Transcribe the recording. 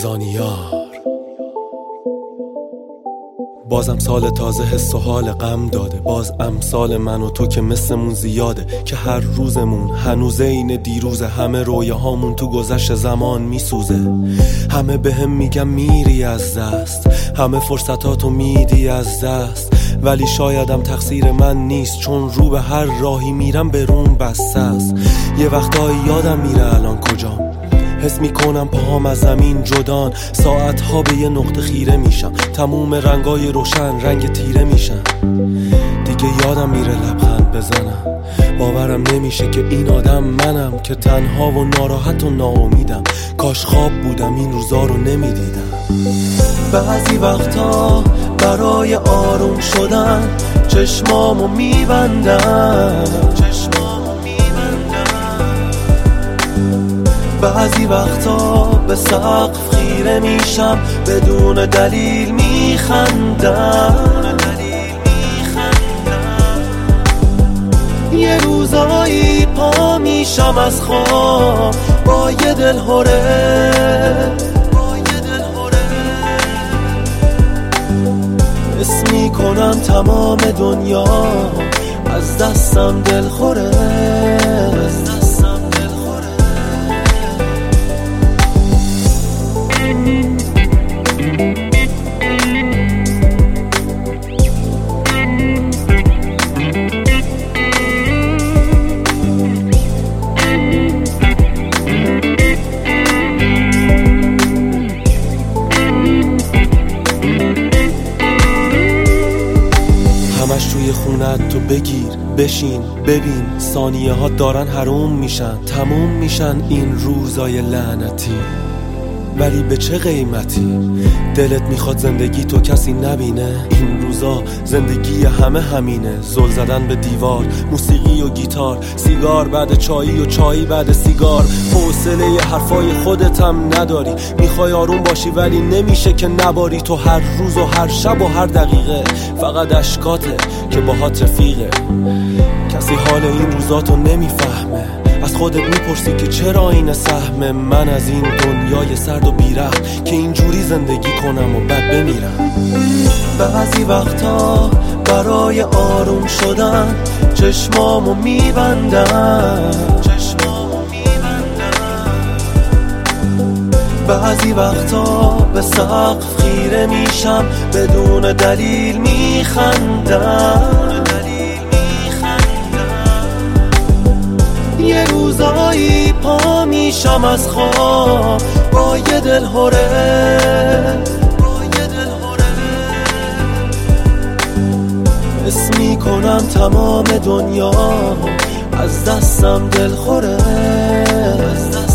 زانیار. بازم سال تازه حس و حال غم داده، باز امثال من و تو که مثلمون زیاده، که هر روزمون هنوز این دیروزه، همه رویاهامون تو گذشت زمان میسوزه. همه بهم میگم میری از دست، همه فرصتاتو میدی از دست، ولی شایدم تقصیر من نیست، چون رو به هر راهی میرم به روم بسته است. یه وقتایی یادم میره الان کجام، حس میکنم پاهام از زمین جدان، ساعتها به یه نقطه خیره میشم، تموم رنگای روشن رنگ تیره میشن. دیگه یادم میره لبخند بزنم، باورم نمیشه که این آدم منم، که تنها و ناراحت و ناامیدم، کاش خواب بودم این روزا رو نمیدیدم. بعضی وقتا برای آروم شدن چشمامو میبندم، بعضی وقتا به سقف خیره میشم، بدون دلیل میخندم. یه روزایی پا میشم از خواب با یه دل هره، حس میکنم تمام دنیا از دستم دل خوره. همش توی خونت تو بگیر بشین ببین، ثانیه ها دارن حروم میشن، تموم میشن این روزای لعنتی، ولی به چه قیمتی؟ دلت میخواد زندگی تو کسی نبینه، این روزا زندگی همه همینه، زل زدن به دیوار، موسیقی و گیتار، سیگار بعد چایی و چایی بعد سیگار، حوصله حرفای خودتم نداری، میخوای آروم باشی ولی نمیشه که نباری، تو هر روز و هر شب و هر دقیقه فقط اشکاته که باهات رفیقه. کسی حال این روزاتو نمیفهمه، از خودت میپرسی که چرا این سهم من از این دنیای سرد و بی‌رحم، که اینجوری زندگی کنم و بعد بمیرم. بعضی وقتا برای آروم شدن چشمامو میبندم، بعضی وقتا به سقف خیره میشم، بدون دلیل میخندم. یه روزایی پا میشم از خواب با یه دل هره، حس میکنم تمام دنیا از دستم دل خوره.